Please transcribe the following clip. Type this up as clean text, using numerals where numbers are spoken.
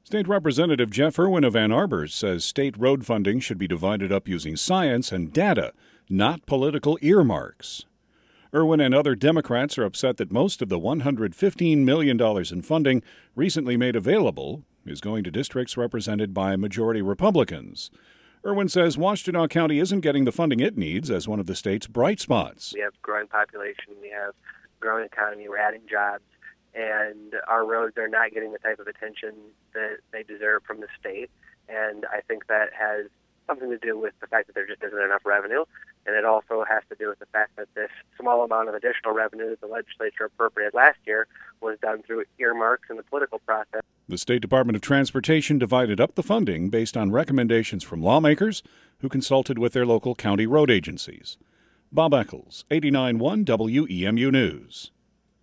State Representative Jeff Irwin of Ann Arbor says state road funding should be divided up using science and data, not political earmarks. Irwin and other Democrats are upset that most of the $115 million in funding recently made available is going to districts represented by majority Republicans. Irwin says Washtenaw County isn't getting the funding it needs as one of the state's bright spots. We have growing population, we have growing economy, we're adding jobs, and our roads are not getting the type of attention that they deserve from the state. And I think that has something to do with the fact that there just isn't enough revenue, and it also has to do with the fact that this small amount of additional revenue that the legislature appropriated last year was done through earmarks in the political process. The State Department of Transportation divided up the funding based on recommendations from lawmakers who consulted with their local county road agencies. Bob Eccles, 89.1 WEMU News.